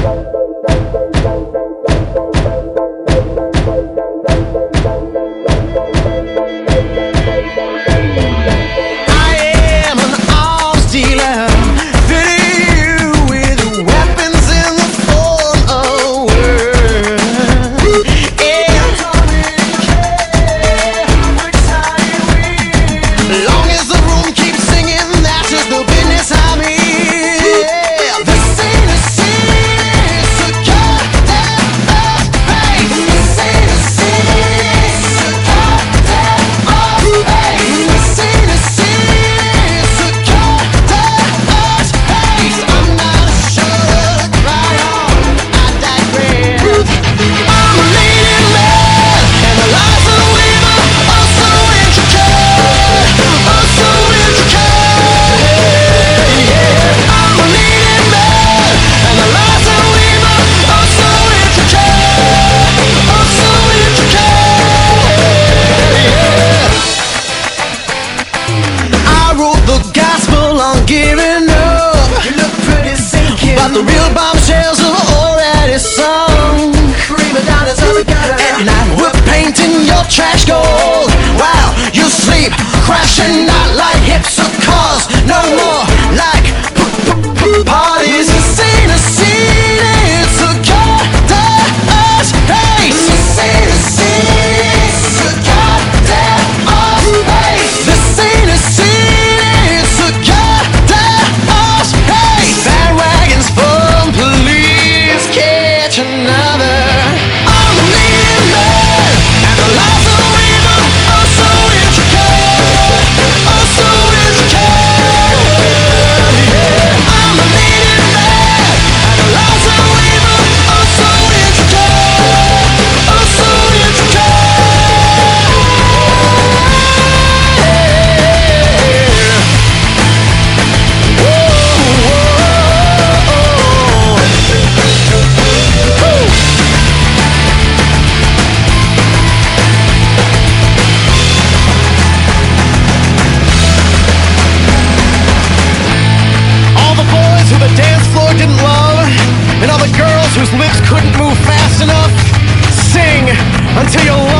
The real bombshells have already sung. Prima donnas of the gutter. At night we're painting your trash gold. While you sleep, crashing not like hips or cars. No more like parties. This ain't a scene, it's a goddamn space. This ain't a scene, it's a goddamn space. This ain't a scene, it's a goddamn space. Bandwagons from police, catch another. I'm a leading man, and the lives of the women are so intricate, are so intricate. Yeah. I'm a leading man, and the lives of the women are so intricate, are so intricate. All the boys who the dance floor didn't love, and all the girls whose lips couldn't move fast enough, sing until you